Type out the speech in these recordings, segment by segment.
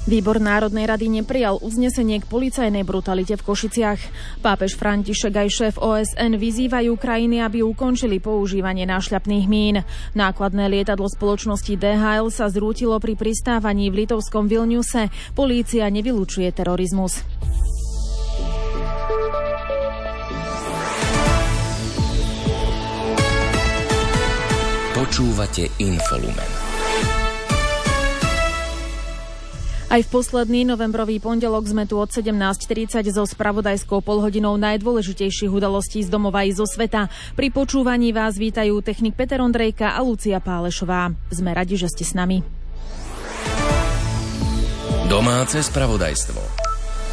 Výbor Národnej rady neprijal uznesenie k policajnej brutalite v Košiciach. Pápež František aj šéf OSN vyzývajú krajiny, aby ukončili používanie nášľapných mín. Nákladné lietadlo spoločnosti DHL sa zrútilo pri pristávaní v litovskom Vilniuse. Polícia nevylučuje terorizmus. Počúvate Infolumen. Aj v posledný novembrový pondelok sme tu od 17:30 so spravodajskou polhodinou najdôležitejších udalostí z domova i zo sveta. Pri počúvaní vás vítajú technik Peter Ondrejka a Lucia Pálešová. Sme radi, že ste s nami. Domáce spravodajstvo.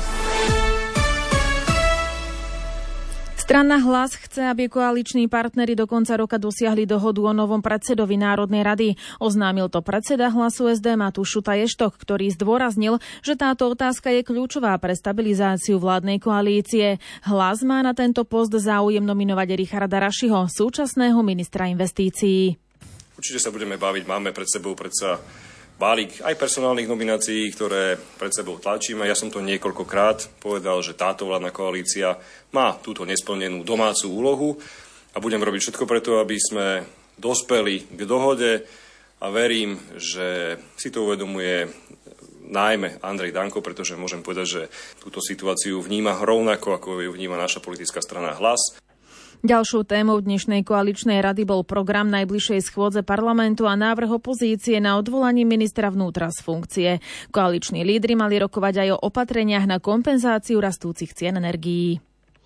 Strana Hlas chce, aby koaliční partneri do konca roka dosiahli dohodu o novom predsedovi Národnej rady. Oznámil to predseda Hlasu SD Matúš Šuta-Ještok, ktorý zdôraznil, že táto otázka je kľúčová pre stabilizáciu vládnej koalície. Hlas má na tento post záujem nominovať Richarda Rašiho, súčasného ministra investícií. Určite sa budeme baviť, máme pred sebou predsa balík aj personálnych nominácií, ktoré pred sebou tlačíme. Ja som to niekoľkokrát povedal, že táto vládna koalícia má túto nesplnenú domácu úlohu a budem robiť všetko preto, aby sme dospeli k dohode a verím, že si to uvedomuje najmä Andrej Danko, pretože môžem povedať, že túto situáciu vníma rovnako, ako ju vníma naša politická strana Hlas. Ďalšou témou dnešnej koaličnej rady bol program najbližšej schôdze parlamentu a návrh opozície na odvolanie ministra vnútra z funkcie. Koaliční lídri mali rokovať aj o opatreniach na kompenzáciu rastúcich cien energií.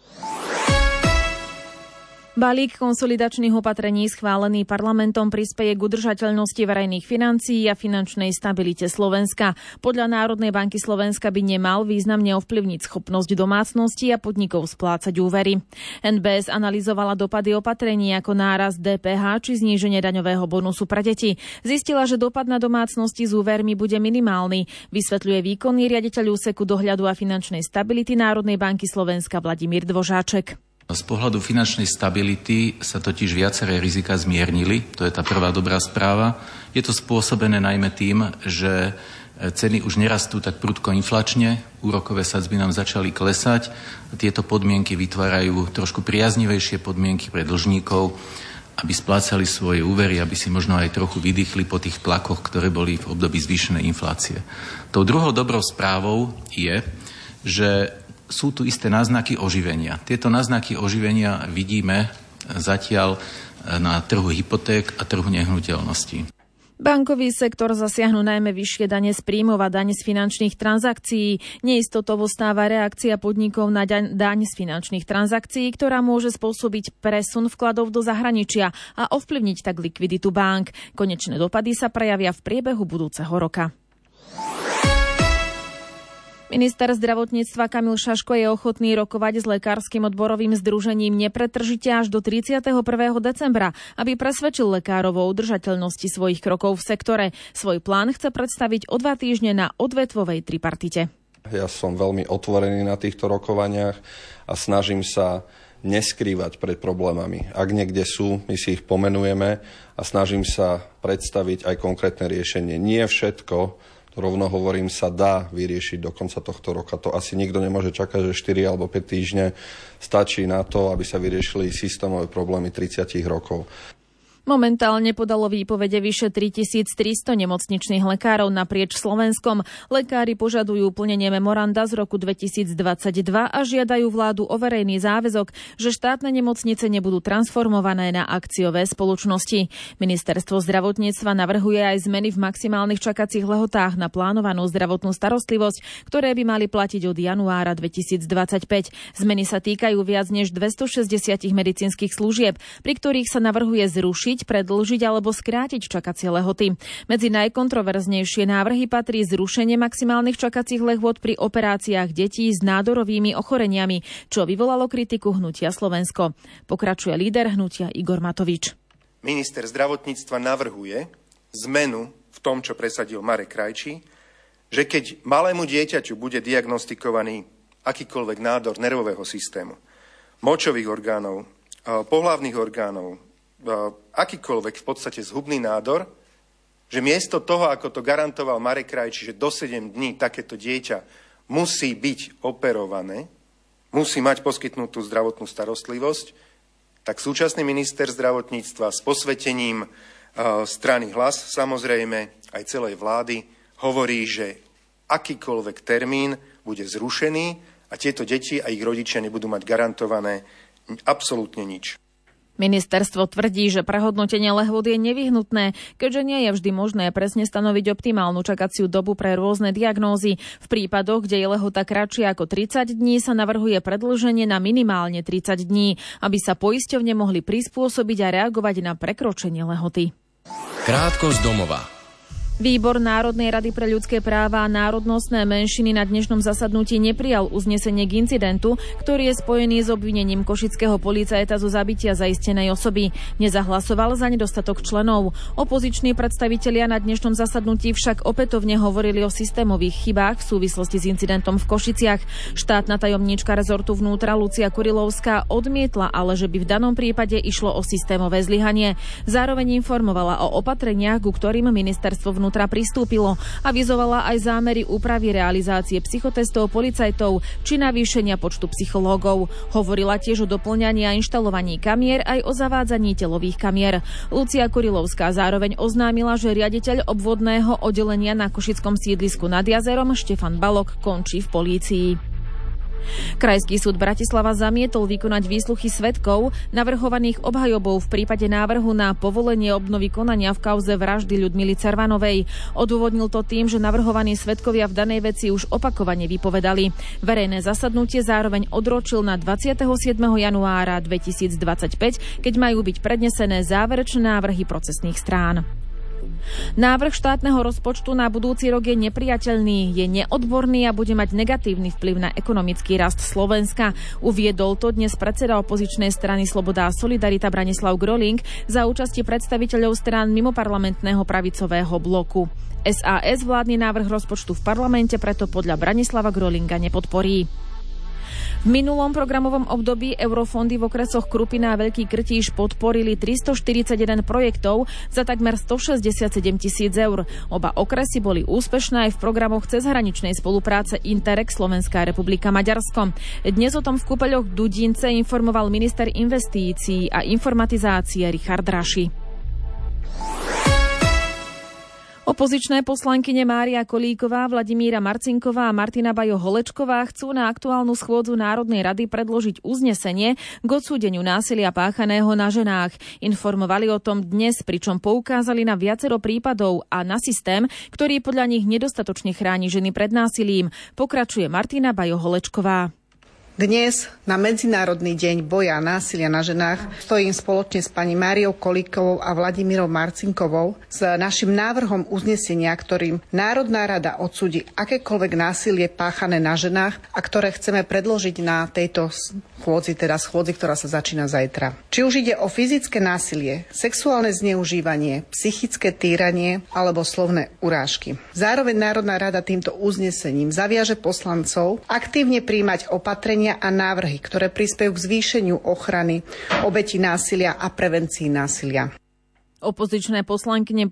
Balík konsolidačných opatrení schválený parlamentom prispeje k udržateľnosti verejných financií a finančnej stabilite Slovenska. Podľa Národnej banky Slovenska by nemal významne ovplyvniť schopnosť domácností a podnikov splácať úvery. NBS analyzovala dopady opatrení ako nárast DPH či zníženie daňového bonusu pre deti. Zistila, že dopad na domácnosti s úvermi bude minimálny, vysvetľuje výkonný riaditeľ úseku dohľadu a finančnej stability Národnej banky Slovenska Vladimír Dvožáček. Z pohľadu finančnej stability sa totiž viaceré rizika zmiernili. To je tá prvá dobrá správa. Je to spôsobené najmä tým, že ceny už nerastú tak prudko inflačne, úrokové sadzby nám začali klesať. Tieto podmienky vytvárajú trošku priaznivejšie podmienky pre dlžníkov, aby splácali svoje úvery, aby si možno aj trochu vydýchli po tých tlakoch, ktoré boli v období zvýšenej inflácie. Tou druhou dobrou správou je, že sú tu isté náznaky oživenia. Tieto náznaky oživenia vidíme zatiaľ na trhu hypoték a trhu nehnuteľností. Bankový sektor zasiahnu najmä vyššie dane z príjmov a daň z finančných transakcií. Neistotovo stáva reakcia podnikov na daň z finančných transakcií, ktorá môže spôsobiť presun vkladov do zahraničia a ovplyvniť tak likviditu bank. Konečné dopady sa prejavia v priebehu budúceho roka. Minister zdravotníctva Kamil Šaško je ochotný rokovať s lekárskym odborovým združením nepretržite až do 31. decembra, aby presvedčil lekárov o udržateľnosti svojich krokov v sektore. Svoj plán chce predstaviť o 2 týždne na odvetvovej tripartite. Ja som veľmi otvorený na týchto rokovaniach a snažím sa neskrývať pred problémami. Ak niekde sú, my si ich pomenujeme a snažím sa predstaviť aj konkrétne riešenie. Nie všetko, rovno hovorím, sa dá vyriešiť do konca tohto roka. To asi nikto nemôže čakať, že 4 alebo 5 týždne stačí na to, aby sa vyriešili systémové problémy 30 rokov. Momentálne podalo výpovede vyše 3300 nemocničných lekárov naprieč Slovenskom. Lekári požadujú plnenie memoranda z roku 2022 a žiadajú vládu o verejný záväzok, že štátne nemocnice nebudú transformované na akciové spoločnosti. Ministerstvo zdravotníctva navrhuje aj zmeny v maximálnych čakacích lehotách na plánovanú zdravotnú starostlivosť, ktoré by mali platiť od januára 2025. Zmeny sa týkajú viac než 260 medicínskych služieb, pri ktorých sa navrhuje zrušiť, predĺžiť alebo skrátiť čakacie lehoty. Medzi najkontroverznejšie návrhy patrí zrušenie maximálnych čakacích lehôt pri operáciách detí s nádorovými ochoreniami, čo vyvolalo kritiku Hnutia Slovensko. Pokračuje líder hnutia Igor Matovič. Minister zdravotníctva navrhuje zmenu v tom, čo presadil Marek Krajčí, že keď malému dieťaťu bude diagnostikovaný akýkoľvek nádor nervového systému, močových orgánov, pohlavných orgánov, akýkoľvek v podstate zhubný nádor, že miesto toho, ako to garantoval Marek Krajčí, že do 7 dní takéto dieťa musí byť operované, musí mať poskytnutú zdravotnú starostlivosť, tak súčasný minister zdravotníctva s posvetením strany Hlas, samozrejme aj celej vlády, hovorí, že akýkoľvek termín bude zrušený a tieto deti a ich rodičia nebudú mať garantované absolútne nič. Ministerstvo tvrdí, že prehodnotenie lehôt je nevyhnutné, keďže nie je vždy možné presne stanoviť optimálnu čakaciu dobu pre rôzne diagnózy. V prípadoch, kde je lehota kratšia ako 30 dní, sa navrhuje predĺženie na minimálne 30 dní, aby sa poisťovne mohli prispôsobiť a reagovať na prekročenie lehoty. Krátko z domova. Výbor Národnej rady pre ľudské práva a národnostné menšiny na dnešnom zasadnutí neprijal uznesenie k incidentu, ktorý je spojený s obvinením košického policajta zo zabitia zaistenej osoby. Nezahlasoval za nedostatok členov. Opoziční predstavitelia na dnešnom zasadnutí však opätovne hovorili o systémových chybách v súvislosti s incidentom v Košiciach. Štátna tajomníčka rezortu vnútra Lucia Kurilovská odmietla, ale že by v danom prípade išlo o systémové zlyhanie. Zároveň informovala o opatreniach, ku ktorým ministerstvo vnútra pristúpilo. Avizovala aj zámery úpravy realizácie psychotestov policajtov či navýšenia počtu psychológov. Hovorila tiež o doplňaní a inštalovaní kamier aj o zavádzaní telových kamier. Lucia Kurilovská zároveň oznámila, že riaditeľ obvodného oddelenia na košickom sídlisku nad jazerom Štefan Balok končí v polícii. Krajský súd Bratislava zamietol vykonať výsluchy svedkov navrhovaných obhajobou v prípade návrhu na povolenie obnovy konania v kauze vraždy Ľudmily Cervanovej. Odôvodnil to tým, že navrhovaní svedkovia v danej veci už opakovane vypovedali. Verejné zasadnutie zároveň odročil na 27. januára 2025, keď majú byť prednesené záverečné návrhy procesných strán. Návrh štátneho rozpočtu na budúci rok je nepriateľný, je neodborný a bude mať negatívny vplyv na ekonomický rast Slovenska. Uviedol to dnes predseda opozičnej strany Sloboda a Solidarita Branislav Groling za účasti predstaviteľov strán mimoparlamentného pravicového bloku. SAS vládny návrh rozpočtu v parlamente preto podľa Branislava Grolinga nepodporí. V minulom programovom období eurofondy v okresoch Krupina a Veľký Krtíš podporili 341 projektov za takmer 167 000 eur. Oba okresy boli úspešné aj v programoch cezhraničnej spolupráce Interreg Slovenská republika Maďarsko. Dnes o tom v kúpeľoch Dudince informoval minister investícií a informatizácie Richard Raši. Opozičné poslankyne Mária Kolíková, Vladimíra Marcinková a Martina Bajo-Holečková chcú na aktuálnu schôdzu Národnej rady predložiť uznesenie k odsúdeniu násilia páchaného na ženách. Informovali o tom dnes, pričom poukázali na viacero prípadov a na systém, ktorý podľa nich nedostatočne chráni ženy pred násilím. Pokračuje Martina Bajo-Holečková. Dnes, na Medzinárodný deň boja a násilia na ženách, stojím spoločne s pani Máriou Kolíkovou a Vladimírou Marcinkovou s našim návrhom uznesenia, ktorým Národná rada odsúdi akékoľvek násilie páchané na ženách a ktoré chceme predložiť na tejto schôdzi, ktorá sa začína zajtra. Či už ide o fyzické násilie, sexuálne zneužívanie, psychické týranie alebo slovné urážky. Zároveň Národná rada týmto uznesením zaviaže poslancov aktívne prijímať opatrenia a návrhy, ktoré prispejú k zvýšeniu ochrany obetí násilia a prevencii násilia. Opozičné poslankyne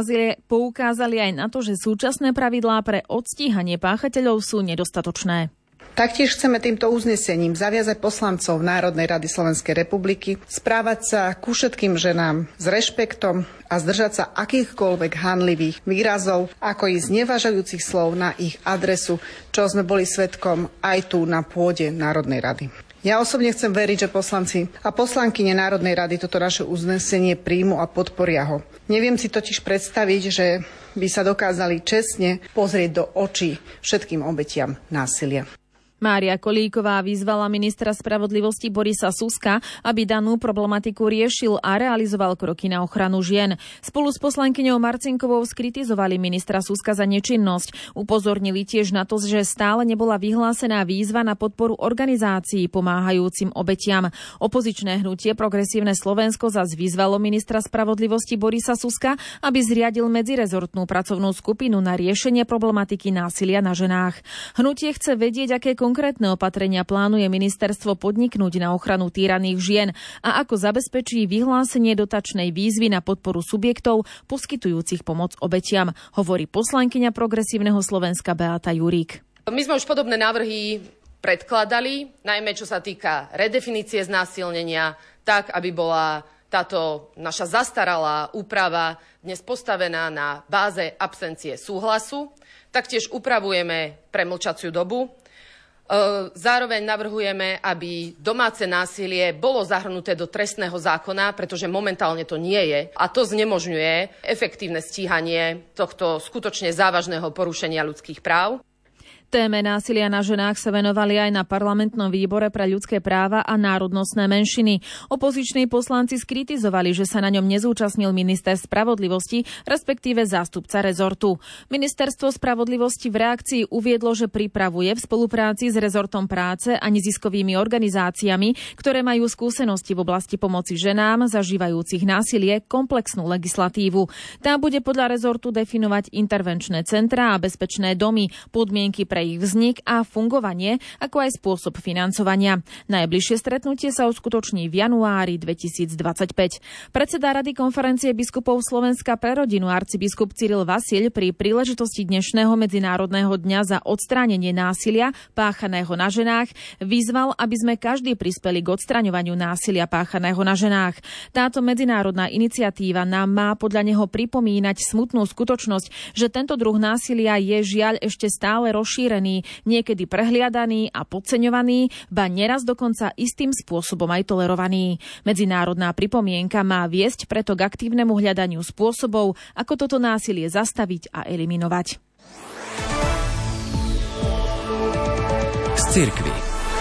poukázali aj na to, že súčasné pravidlá pre odstíhanie páchateľov sú nedostatočné. Taktiež chceme týmto uznesením zaviazať poslancov Národnej rady Slovenskej republiky správať sa ku všetkým ženám s rešpektom a zdržať sa akýchkoľvek hanlivých výrazov, ako i znevažujúcich slov na ich adresu, čo sme boli svedkom aj tu na pôde Národnej rady. Ja osobne chcem veriť, že poslanci a poslankyne Národnej rady toto naše uznesenie príjmu a podporia ho. Neviem si totiž predstaviť, že by sa dokázali čestne pozrieť do očí všetkým obetiam násilia. Mária Kolíková vyzvala ministra spravodlivosti Borisa Suska, aby danú problematiku riešil a realizoval kroky na ochranu žien. Spolu s poslankyňou Marcinkovou skritizovali ministra Suska za nečinnosť. Upozornili tiež na to, že stále nebola vyhlásená výzva na podporu organizácií pomáhajúcim obetiam. Opozičné hnutie Progresívne Slovensko zas vyzvalo ministra spravodlivosti Borisa Suska, aby zriadil medzirezortnú pracovnú skupinu na riešenie problematiky násilia na ženách. Hnutie chce vedieť, aké konkrétne opatrenia plánuje ministerstvo podniknúť na ochranu týraných žien a ako zabezpečí vyhlásenie dotačnej výzvy na podporu subjektov poskytujúcich pomoc obetiam, hovorí poslankyňa Progresívneho Slovenska Beata Jurík. My sme už podobné návrhy predkladali, najmä čo sa týka redefinície znásilnenia, tak, aby bola táto naša zastaralá úprava dnes postavená na báze absencie súhlasu. Taktiež upravujeme premlčaciu dobu. Zároveň navrhujeme, aby domáce násilie bolo zahrnuté do trestného zákona, pretože momentálne to nie je. A to znemožňuje efektívne stíhanie tohto skutočne závažného porušenia ľudských práv. Téme násilia na ženách sa venovali aj na parlamentnom výbore pre ľudské práva a národnostné menšiny. Opoziční poslanci skritizovali, že sa na ňom nezúčastnil minister spravodlivosti, respektíve zástupca rezortu. Ministerstvo spravodlivosti v reakcii uviedlo, že pripravuje v spolupráci s rezortom práce a neziskovými organizáciami, ktoré majú skúsenosti v oblasti pomoci ženám zažívajúcich násilie, komplexnú legislatívu. Tá bude podľa rezortu definovať intervenčné centrá a bezpečné domy, podmienky pre ich vznik a fungovanie, ako aj spôsob financovania. Najbližšie stretnutie sa uskutoční v januári 2025. Predseda Rady konferencie biskupov Slovenska pre rodinu arcibiskup Cyril Vasil pri príležitosti dnešného Medzinárodného dňa za odstránenie násilia páchaného na ženách vyzval, aby sme každý prispeli k odstraňovaniu násilia páchaného na ženách. Táto medzinárodná iniciatíva nám má podľa neho pripomínať smutnú skutočnosť, že tento druh násilia je žiaľ ešte stále rozšírený, niekedy prehliadaný a podceňovaný, ba neraz dokonca istým spôsobom aj tolerovaný. Medzinárodná pripomienka má viesť preto k aktívnemu hľadaniu spôsobov, ako toto násilie zastaviť a eliminovať. Z cirkvi.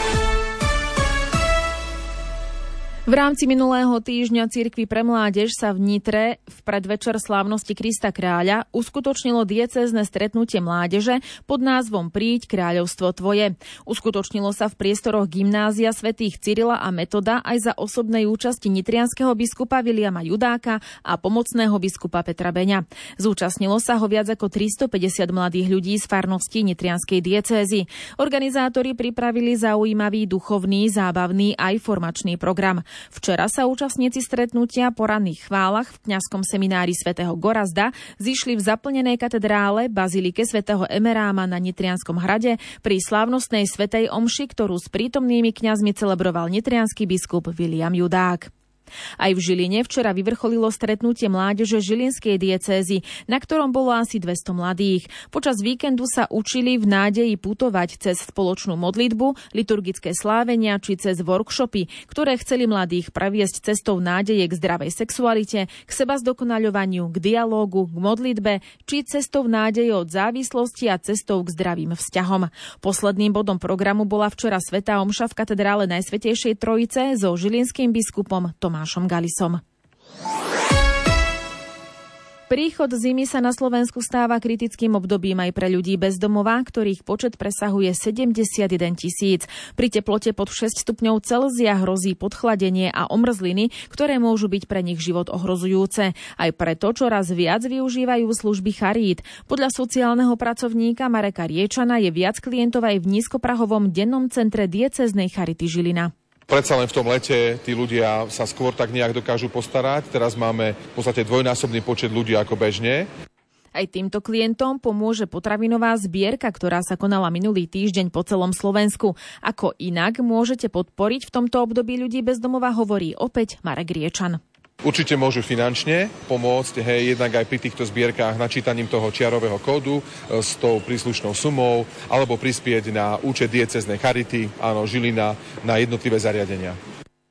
V rámci minulého týždňa Cirkvi pre mládež sa v Nitre v predvečer slávnosti Krista kráľa uskutočnilo diecézne stretnutie mládeže pod názvom Príď kráľovstvo tvoje. Uskutočnilo sa v priestoroch gymnázia svätých Cyrila a Metoda aj za osobnej účasti nitrianskeho biskupa Viliama Judáka a pomocného biskupa Petra Beňa. Zúčastnilo sa ho viac ako 350 mladých ľudí z farnosti nitrianskej diecézy. Organizátori pripravili zaujímavý duchovný, zábavný aj formačný program. Včera sa účastníci stretnutia po ranných chválach v kňazskom seminári svätého Gorazda zišli v zaplnenej katedrále bazilike svätého Emeráma na Nitrianskom hrade pri slávnostnej svätej omši, ktorú s prítomnými kňazmi celebroval nitriansky biskup Viliam Judák. Aj v Žiline včera vyvrcholilo stretnutie mládeže žilinskej diecézy, na ktorom bolo asi 200 mladých. Počas víkendu sa učili v nádeji putovať cez spoločnú modlitbu, liturgické slávenia či cez workshopy, ktoré chceli mladých previesť cestou nádeje k zdravej sexualite, k seba zdokonaľovaniu, k dialógu, k modlitbe či cestou nádeje od závislosti a cestou k zdravým vzťahom. Posledným bodom programu bola včera svätá omša v katedrále Najsvätejšej Trojice so žilinským biskupom Tomášom Galisom. Príchod zimy sa na Slovensku stáva kritickým obdobím aj pre ľudí bez domova, ktorých počet presahuje 71 000. Pri teplote pod 6 stupňov Celzia hrozí podchladenie a omrzliny, ktoré môžu byť pre nich život ohrozujúce. Aj preto čoraz viac využívajú služby charít. Podľa sociálneho pracovníka Mareka Riečana je viac klientov aj v nízkoprahovom dennom centre diecéznej charity Žilina. Predsa len v tom lete tí ľudia sa skôr tak nejak dokážu postarať. Teraz máme v podstate dvojnásobný počet ľudí ako bežne. Aj týmto klientom pomôže potravinová zbierka, ktorá sa konala minulý týždeň po celom Slovensku. Ako inak môžete podporiť v tomto období ľudí bez domova, hovorí opäť Marek Riečan. Určite môžu finančne pomôcť, jednak aj pri týchto zbierkách načítaním toho čiarového kódu s tou príslušnou sumou, alebo prispieť na účet diecéznej charity, Žilina, na jednotlivé zariadenia.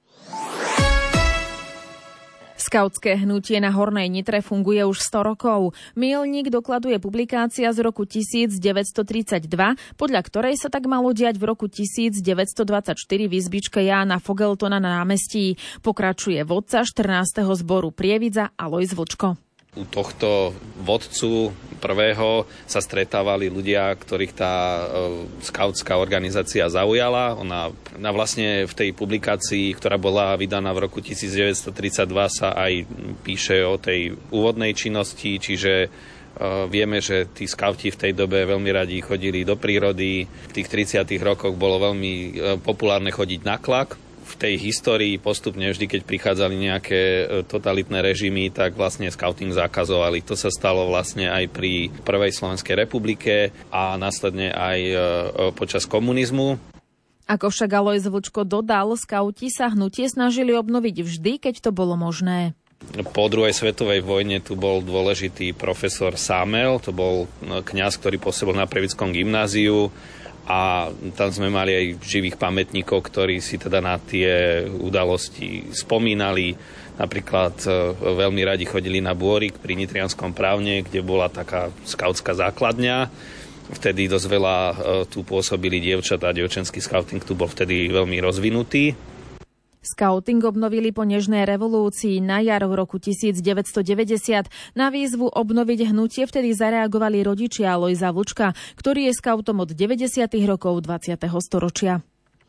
Skautské hnutie na Hornej Nitre funguje už 100 rokov. Míľnik dokladuje publikácia z roku 1932, podľa ktorej sa tak malo diať v roku 1924 v izbičke Jána Fogeltona na námestí. Pokračuje vodca 14. zboru Prievidza Alojz Vlčko. U tohto vodcu prvého sa stretávali ľudia, ktorých tá skautská organizácia zaujala. Ona vlastne v tej publikácii, ktorá bola vydaná v roku 1932, sa aj píše o tej úvodnej činnosti, čiže Vieme, že tí skauti v tej dobe veľmi radi chodili do prírody. V tých 30. rokoch bolo veľmi populárne chodiť na klak. V tej histórii postupne vždy, keď prichádzali nejaké totalitné režimy, tak vlastne skauting zakazovali. To sa stalo vlastne aj pri Prvej Slovenskej republike a následne aj počas komunizmu. Ako však Alojz Vlčko dodal, skauti sa hnutie snažili obnoviť vždy, keď to bolo možné. Po druhej svetovej vojne tu bol dôležitý profesor Sámel, to bol kňaz, ktorý pôsobil na Previckom gymnáziu a tam sme mali aj živých pamätníkov, ktorí si teda na tie udalosti spomínali. Napríklad veľmi radi chodili na Bôrik pri Nitrianskom právne, kde bola taká skautská základňa. Vtedy dosť veľa tu pôsobili dievčatá, dievčenský skauting tu bol vtedy veľmi rozvinutý. Skauting obnovili po nežnej revolúcii na jar v roku 1990. Na výzvu obnoviť hnutie vtedy zareagovali rodičia Alojza Vlčka, ktorý je skautom od 90. rokov 20. storočia.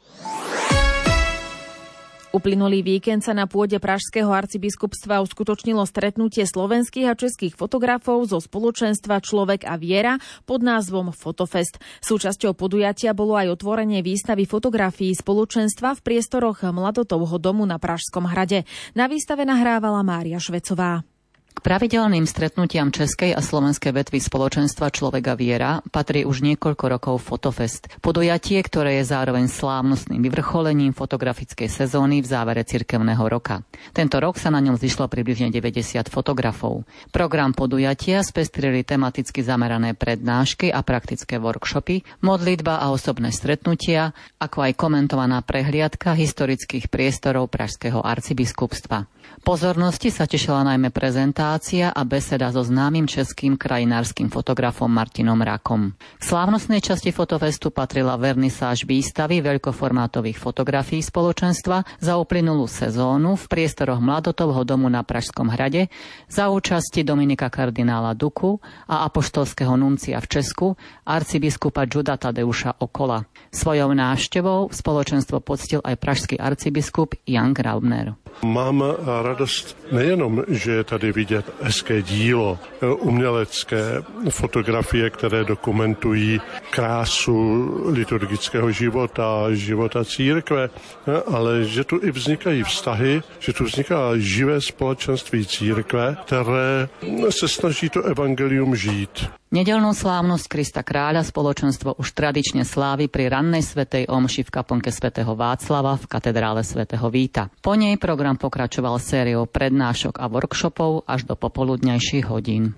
Uplynulý víkend sa na pôde Pražského arcibiskupstva uskutočnilo stretnutie slovenských a českých fotografov zo spoločenstva Človek a viera pod názvom Fotofest. Súčasťou podujatia bolo aj otvorenie výstavy fotografií spoločenstva v priestoroch Mladotovho domu na Pražskom hrade. Na výstave nahrávala Mária Švecová. K pravidelným stretnutiam českej a slovenskej vetvy spoločenstva Človek a viera patrí už niekoľko rokov Fotofest. Podujatie, ktoré je zároveň slávnostným vyvrcholením fotografickej sezóny v závere cirkevného roka. Tento rok sa na ňom zišlo približne 90 fotografov. Program podujatia spestrili tematicky zamerané prednášky a praktické workshopy, modlitba a osobné stretnutia, ako aj komentovaná prehliadka historických priestorov Pražského arcibiskupstva. Pozornosti sa tešila najmä prezentácia a beseda so známym českým krajinárskym fotografom Martinom Rakom. K slávnostnej časti Fotofestu patrila vernisáž výstavy veľkoformátových fotografií spoločenstva za uplynulú sezónu v priestoroch Mladotovho domu na Pražskom hrade za účasti Dominika kardinála Duku a apoštolského nuncia v Česku arcibiskupa Juda Tadeuša Okola. Svojou návštevou spoločenstvo poctil aj pražský arcibiskup Jan Graubner. Mám radost nejenom, že je tady vidět hezké dílo, umělecké fotografie, které dokumentují krásu liturgického života, života církve, ale že tu i vznikají vztahy, že tu vzniká živé společenství církve, které se snaží to evangelium žít. Nedeľnú slávnosť Krista kráľa spoločenstvo už tradične slávi pri rannej svätej omši v kaplnke svätého Václava v katedrále svätého Víta. Po nej program pokračoval sériou prednášok a workshopov až do popoludňajších hodín.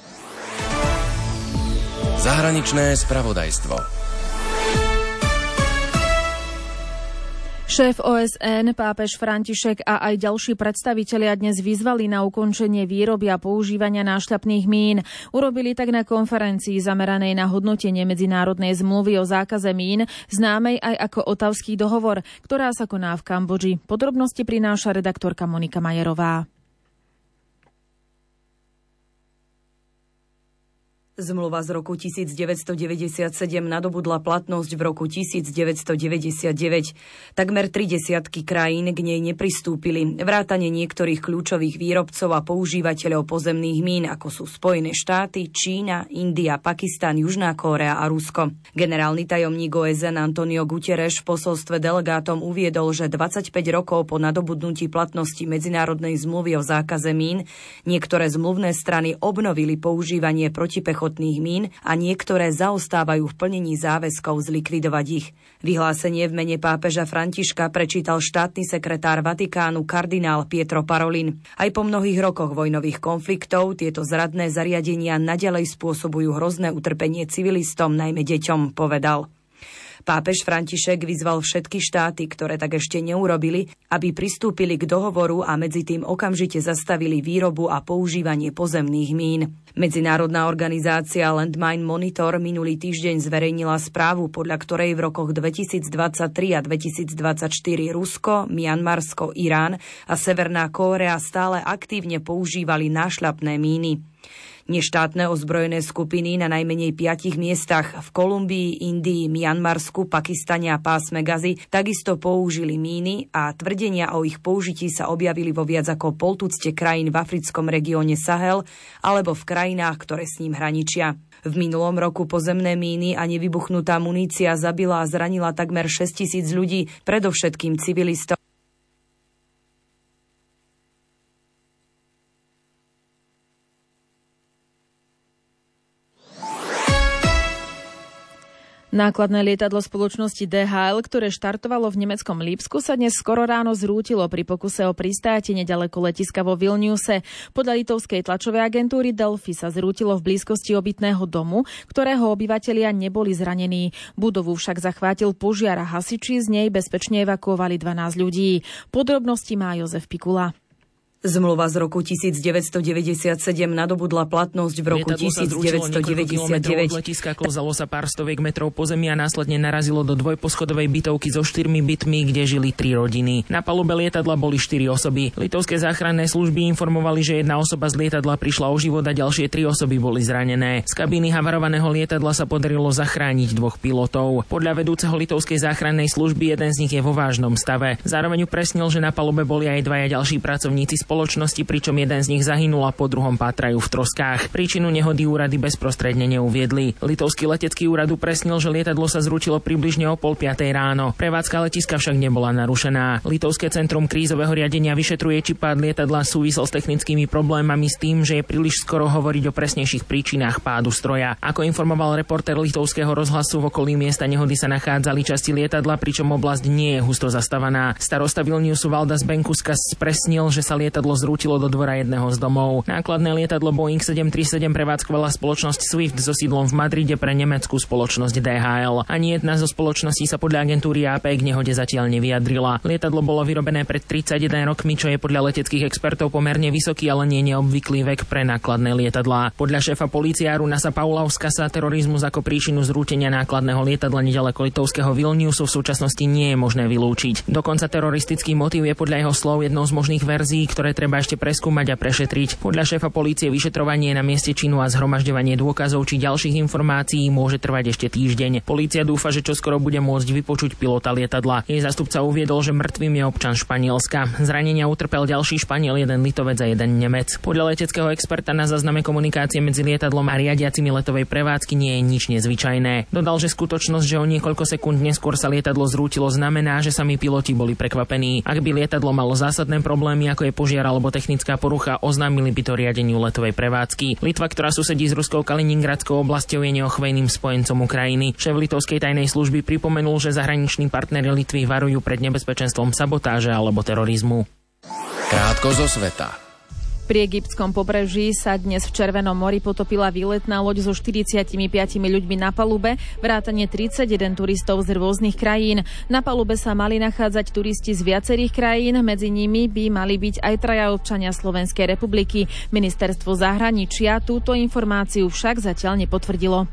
Zahraničné spravodajstvo. Šéf OSN, pápež František a aj ďalší predstavitelia dnes vyzvali na ukončenie výroby a používania nášľapných mín. Urobili tak na konferencii zameranej na hodnotenie medzinárodnej zmluvy o zákaze mín, známej aj ako Ottawský dohovor, ktorá sa koná v Kambodži. Podrobnosti prináša redaktorka Monika Majerová. Zmluva z roku 1997 nadobudla platnosť v roku 1999. Takmer 30 krajín k nej nepristúpili, vrátane niektorých kľúčových výrobcov a používateľov pozemných mín, ako sú Spojené štáty, Čína, India, Pakistan, Južná Kórea a Rusko. Generálny tajomník OSN Antonio Guterres v posolstve delegátom uviedol, že 25 rokov po nadobudnutí platnosti medzinárodnej zmluvy o zákaze mín niektoré zmluvné strany obnovili používanie protipechotných mín a niektoré zaostávajú v plnení záväzkov zlikvidovať ich. Vyhlásenie v mene pápeža Františka prečítal štátny sekretár Vatikánu kardinál Pietro Parolin. Aj po mnohých rokoch vojnových konfliktov tieto zradné zariadenia naďalej spôsobujú hrozné utrpenie civilistom, najmä deťom, povedal. Pápež František vyzval všetky štáty, ktoré tak ešte neurobili, aby pristúpili k dohovoru a medzi tým okamžite zastavili výrobu a používanie pozemných mín. Medzinárodná organizácia Landmine Monitor minulý týždeň zverejnila správu, podľa ktorej v rokoch 2023 a 2024 Rusko, Mianmarsko, Irán a Severná Kórea stále aktívne používali nášľapné míny. Neštátne ozbrojené skupiny na najmenej 5 miestach v Kolumbii, Indii, Mianmarsku, Pakistane a pásme Gazy takisto použili míny a tvrdenia o ich použití sa objavili vo viac ako poltucte krajín v africkom regióne Sahel alebo v krajinách, ktoré s ním hraničia. V minulom roku pozemné míny a nevybuchnutá munícia zabila a zranila takmer 6 000 ľudí, predovšetkým civilistov. Nákladné lietadlo spoločnosti DHL, ktoré štartovalo v nemeckom Lipsku, sa dnes skoro ráno zrútilo pri pokuse o pristátie nedaleko letiska vo Vilniuse. Podľa litovskej tlačovej agentúry Delfi sa zrútilo v blízkosti obytného domu, ktorého obyvatelia neboli zranení. Budovu však zachvátil požiar a hasiči z nej bezpečne evakuovali 12 ľudí. Podrobnosti má Jozef Pikula. Zmluva z roku 1997 nadobudla platnosť v roku 1999. Letiska klzalo sa pár stoviek metrov po zemi a následne narazilo do dvojposchodovej bytovky so 4 bytmi, kde žili 3 rodiny. Na palube lietadla boli 4 osoby. Litovské záchranné služby informovali, že jedna osoba z lietadla prišla o život a ďalšie 3 osoby boli zranené. Z kabíny havarovaného lietadla sa podarilo zachrániť 2 pilotov. Podľa vedúceho litovskej záchrannej služby jeden z nich je vo vážnom stave. Zároveň upresnil, že na palube boli aj 2 ďalší pracovníci spoločnosti, pričom jeden z nich zahynul a po druhom pátrajú v troskách. Príčinu nehody úrady bezprostredne neuviedli. Litovský letecký úrad upresnil, že lietadlo sa zrútilo približne o 4:30 ráno. Prevádzka letiska však nebola narušená. Litovské centrum krízového riadenia vyšetruje, či pád lietadla súvisel s technickými problémami, s tým, že je príliš skoro hovoriť o presnejších príčinách pádu stroja. Ako informoval reportér litovského rozhlasu, v okolí miesta nehody sa nachádzali časti lietadla, pričom oblasť nie je husto zastavaná. Starosta Vilniusu Valdas Benkuskas spresnil, že sa lietadlo zrútilo do dvora jedného z domov. Nákladné lietadlo Boeing 737 prevádzkovala spoločnosť Swift so sídlom v Madride pre nemeckú spoločnosť DHL. Ani jedna zo spoločností sa podľa agentúry AP k nehode zatiaľ nevyjadrila. Lietadlo bolo vyrobené pred 31 rokmi, čo je podľa leteckých expertov pomerne vysoký, ale nie neobvyklý vek pre nákladné lietadlá. Podľa šéfa polície Arunasa Paulauskasa terorizmus ako príčinu zrútenia nákladného lietadla nedaleko litovského Vilniusu v súčasnosti nie je možné vylúčiť. Dokonca teroristický motív je podľa jeho slov jednou z možných verzií, ktoré treba ešte preskúmať a prešetriť. Podľa šéfa polície vyšetrovanie na mieste činu a zhromažďovanie dôkazov či ďalších informácií môže trvať ešte týždeň. Polícia dúfa, že čoskoro bude môcť vypočuť pilota lietadla. Jej zástupca uviedol, že mŕtvým je občan Španielska. Zranenia utrpel ďalší Španiel, jeden Litovec a jeden Nemec. Podľa leteckého experta na zázname komunikácie medzi lietadlom a riadiacimi letovej prevádzky nie je nič nezvyčajné. Dodal, že skutočnosť, že o niekoľko sekúnd neskôr sa lietadlo zrútilo, znamená, že sami piloti boli prekvapení. Ak by lietadlo malo zásadné problémy, ako je požiar alebo technická porucha, oznámili by to riadeniu letovej prevádzky. Litva, ktorá susedí s ruskou Kaliningradskou oblasťou, je neochvejným spojencom Ukrajiny. Šéf litovskej tajnej služby pripomenul, že zahraniční partneri Litvy varujú pred nebezpečenstvom sabotáže alebo terorizmu. Krátko zo sveta. Pri egyptskom pobreží sa dnes v Červenom mori potopila výletná loď so 45 ľuďmi na palube, vrátane 31 turistov z rôznych krajín. Na palube sa mali nachádzať turisti z viacerých krajín, medzi nimi by mali byť aj 3 občania Slovenskej republiky. Ministerstvo zahraničia túto informáciu však zatiaľ nepotvrdilo.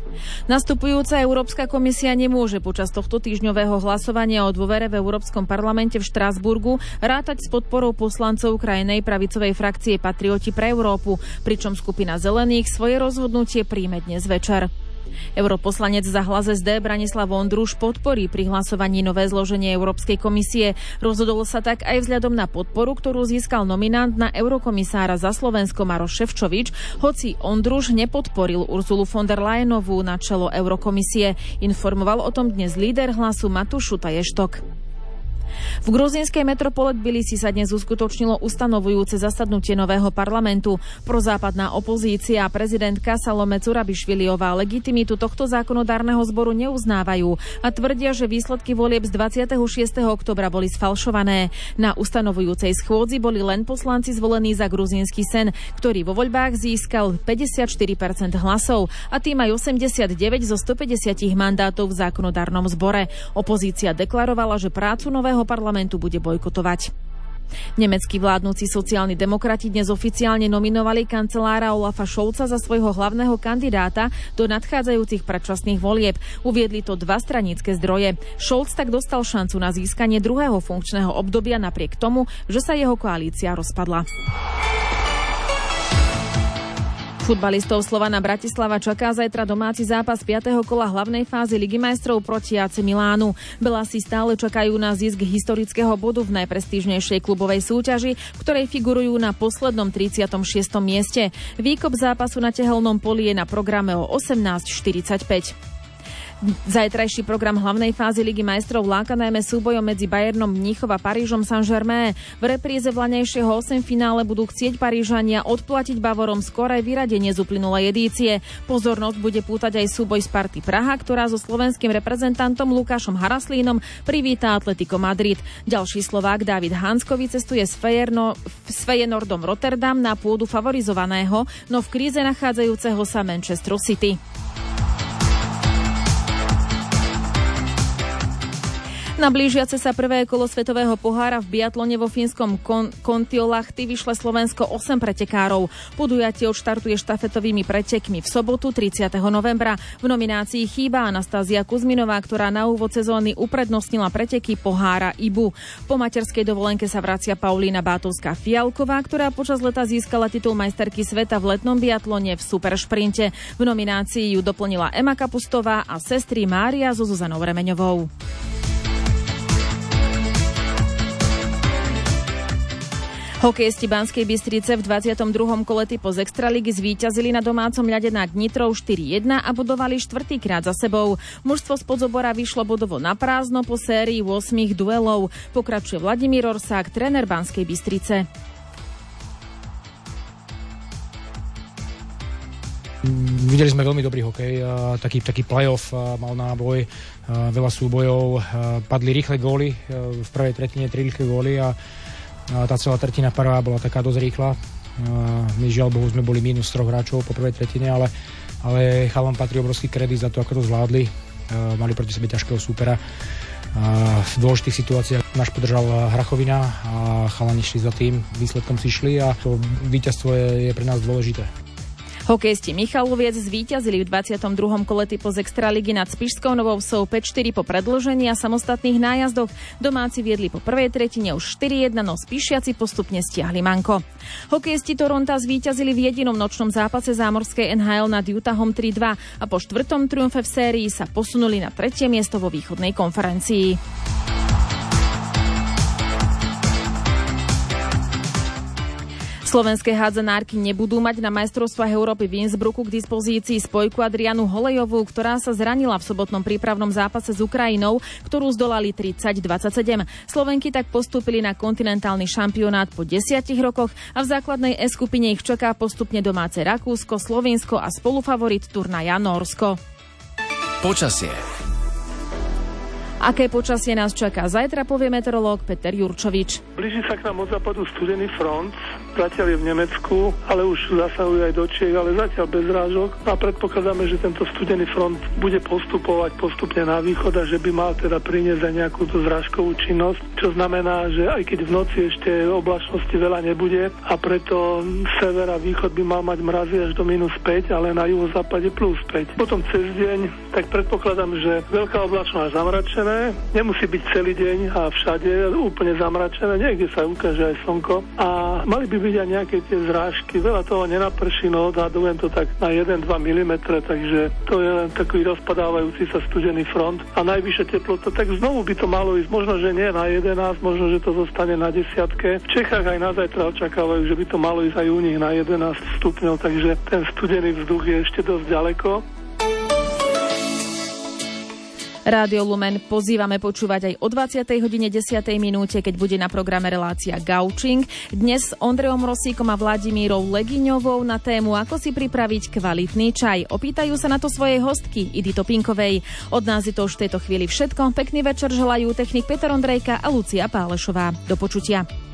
Nastupujúca Európska komisia nemôže počas tohto týždňového hlasovania o dôvere v Európskom parlamente v Štrasburgu rátať s podporou poslancov krajnej pravicovej frakcie Patrioti pre Európu, pričom skupina Zelených svoje rozhodnutie príjme dnes večer. Europoslanec za Hlas SD Branislav Ondruš podporí pri hlasovaní nové zloženie Európskej komisie. Rozhodol sa tak aj vzhľadom na podporu, ktorú získal nominant na eurokomisára za Slovensko Maroš Šefčovič, hoci Ondruš nepodporil Urzulu von der Leyenovú na čelo Eurokomisie. Informoval o tom dnes líder Hlasu Matúš Šutaj-Eštok. V gruzínskej metropole Tbilisi sa dnes uskutočnilo ustanovujúce zasadnutie nového parlamentu. Prozápadná opozícia a prezidentka Salome Zurabišviliová legitimitu tohto zákonodárneho zboru neuznávajú a tvrdia, že výsledky volieb z 26. októbra boli sfalšované. Na ustanovujúcej schôdzi boli len poslanci zvolení za gruzínsky sen, ktorý vo voľbách získal 54% hlasov a tým aj 89 zo 150 mandátov v zákonodárnom zbore. Opozícia deklarovala, že prácu nového parlamentu bude bojkotovať. Nemeckí vládnuci sociálni demokrati dnes oficiálne nominovali kancelára Olafa Scholza za svojho hlavného kandidáta do nadchádzajúcich predčasných volieb. Uviedli to 2 stranícke zdroje. Scholz tak dostal šancu na získanie druhého funkčného obdobia napriek tomu, že sa jeho koalícia rozpadla. Futbalistov Slovana Bratislava čaká zajtra domáci zápas 5. kola hlavnej fázy Ligy majstrov proti AC Milánu. Belasi stále čakajú na zisk historického bodu v najprestížnejšej klubovej súťaži, v ktorej figurujú na poslednom 36. mieste. Výkop zápasu na tehelnom poli je na programe o 18:45. Zajtrajší program hlavnej fázy Ligy majstrov láka najmä súbojom medzi Bayernom Mníchov a Parížom Saint-Germain. V repríze vlaňajšieho 8 finále budú chcieť Parížania odplatiť Bavorom skore vyradenie z uplynulej edície. Pozornosť bude pútať aj súboj Sparty Praha, ktorá so slovenským reprezentantom Lukášom Haraslínom privíta Atletico Madrid. Ďalší Slovák David Hanskovi cestuje s Feyenoordom Rotterdam na pôdu favorizovaného, no v kríze nachádzajúceho sa Manchesteru City. Na blížiace sa prvé kolo svetového pohára v biatlone vo fínskom Kontiolahti vyšle Slovensko 8 pretekárov. Podujatie odštartuje štafetovými pretekmi v sobotu 30. novembra. V nominácii chýba Anastázia Kuzminová, ktorá na úvod sezóny uprednostnila preteky pohára IBU. Po materskej dovolenke sa vracia Paulína Bátovská-Fialková, ktorá počas leta získala titul majsterky sveta v letnom biatlone v superšprinte. V nominácii ju doplnila Ema Kapustová a sestry Mária so Zuzanou Remeňovou. Hokejisti Banskej Bystrice v 22. kole Typos Extraligy zvíťazili na domácom ľade nad Nitrou 4-1 a bodovali štvrtýkrát za sebou. Mužstvo z Podzobora vyšlo bodovo na prázdno po sérii 8 duelov. Pokračuje Vladimír Orsák, tréner Banskej Bystrice. Videli sme veľmi dobrý hokej, taký play-off mal náboj, veľa súbojov, padli rýchle góly, v prvej tretine 3 rýchle góly a tá celá tretina prvá bola taká dosť rýchla. My žiaľ Bohu sme boli mínus 3 hráčov po prvej tretine, ale chalan patrí obrovský kredit za to, ako to zvládli. Mali proti sebe ťažkého súpera. V dôležitých situáciách náš podržal Hrachovina a chalani šli za tým, výsledkom si šli a to víťazstvo je pre nás dôležité. Hokejisti Michaloviec zvíťazili v 22. kole Typos Extraligy nad Spišskou Novou Vsou 5-4 po predĺžení a samostatných nájazdoch. Domáci viedli po prvej tretine už 4-1, no Spišiaci postupne stiahli manko. Hokejisti Toronta zvíťazili v jedinom nočnom zápase zámorskej NHL nad Utahom 3-2 a po štvrtom triumfe v sérii sa posunuli na 3. miesto vo východnej konferencii. Slovenské hádzanárky nebudú mať na majstrovstvách Európy v Innsbrucku k dispozícii spojku Adrianu Holejovú, ktorá sa zranila v sobotnom prípravnom zápase s Ukrajinou, ktorú zdolali 30-27. Slovenky tak postúpili na kontinentálny šampionát po 10 rokoch a v základnej E skupine ich čaká postupne domáce Rakúsko, Slovinsko a spolufavorit turnaja Nórsko. Počasie. Aké počasie nás čaká zajtra, povie meteorológ Peter Jurčovič. Blíži sa k nám od západu studený front, zatiaľ je v Nemecku, ale už zasahuje aj do Čiech, ale zatiaľ bez rážok. A predpokladáme, že tento studený front bude postupovať postupne na východ a že by mal teda priniesť aj nejakú tú zrážkovú činnosť, čo znamená, že aj keď v noci ešte oblačnosti veľa nebude a preto sever a východ by mal mať mrazy až do -5, ale na juhozápade +5. Potom cez deň, tak predpokladám, že veľká oblačnosť až zamračená. Nemusí byť celý deň a všade úplne zamračené, niekde sa ukáže aj slnko a mali by byť aj nejaké tie zrážky, veľa toho nenaprší, no odhadujem to tak na 1-2 mm, takže to je len taký rozpadávajúci sa studený front a najvyššia teplota, tak znovu by to malo ísť, možno, že nie na 11, možno, že to zostane na 10. V Čechách aj na zajtra očakávajú, že by to malo ísť aj u nich na 11 stupňov, takže ten studený vzduch je ešte dosť ďaleko. Rádio Lumen pozývame počúvať aj o 20:10, keď bude na programe relácia Gaučing. Dnes s Ondrejom Rosíkom a Vladimírou Legiňovou na tému, ako si pripraviť kvalitný čaj. Opýtajú sa na to svojej hostky Idy Topinkovej. Od nás je to už v tejto chvíli všetko. Pekný večer želajú technik Peter Ondrejka a Lucia Pálešová. Do počutia.